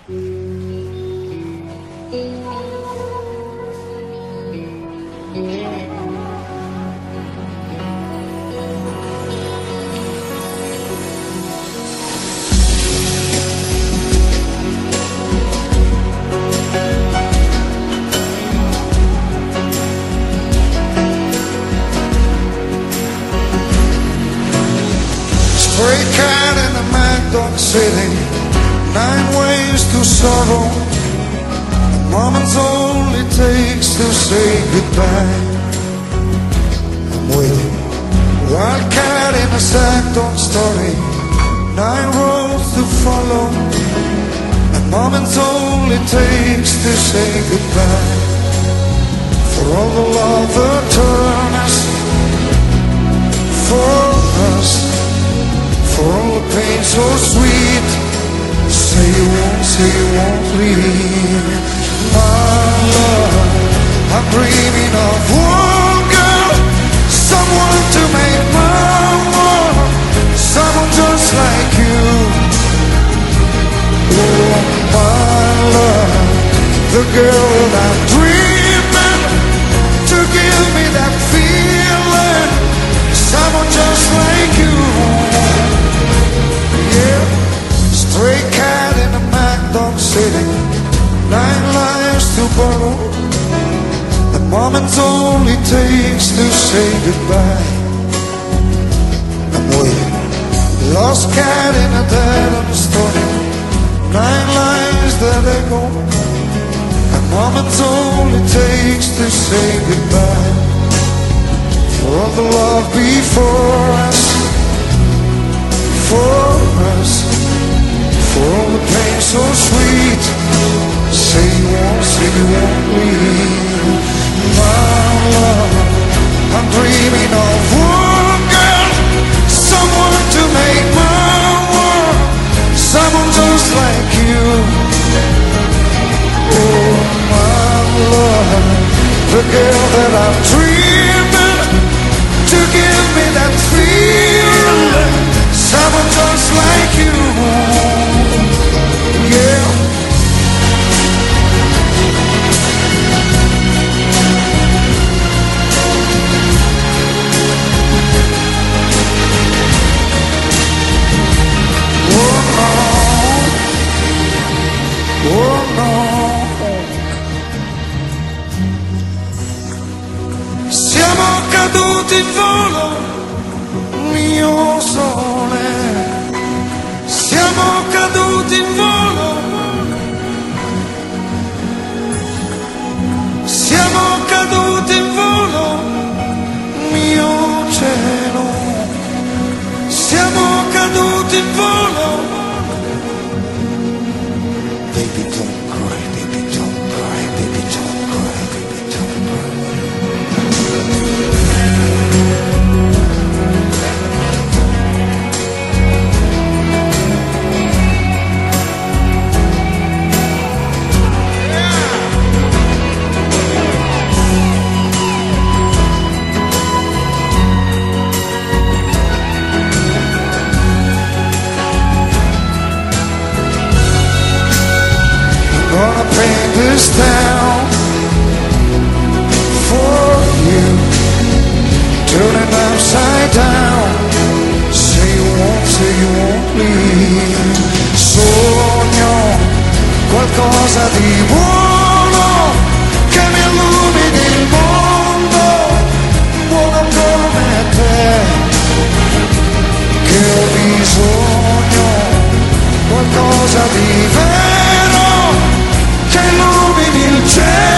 Stray cat in a mad dog city, 9 ways to sorrow. A moment's all it takes to say goodbye. I'm waiting. Wild cat in a sad dog story, 9 roads to follow. A moment's all it takes to say goodbye. For all the love that turned us, for us, for all the pain so sweet. Say you won't leave. My love, I'm dreaming of one girl, someone to make my world, someone just like you. Oh, my love, the girl that I'm dreaming, to give me that feeling, someone just like you. Stray cat in a mad dog city, 9 lives to borrow. A moment's all it takes to say goodbye. I'm waiting. Lost cat in a dead end story, 9 lives that echo. A moment's all it takes to say goodbye. For all the love before us, for us, for all the pain so sweet. Say you won't leave. My love, I'm dreaming of one girl, someone to make my world, someone just like you. Oh, my love, the girl that I'm dreaming, to give me that feeling, someone just like you. Yeah. Oh no. Siamo caduti in volo, mio sole. Siamo caduti in volo. Siamo caduti in volo, mio cielo. Siamo caduti in volo. Baby, don't cry, baby, don't cry, baby, don't cry, baby, don't cry. Gonna paint this town for you, turn it upside down. Say you won't leave. Sogno qualcosa di buono che mi illumini il mondo, buono come te, che ho bisogno, qualcosa di vero che illumini il cielo.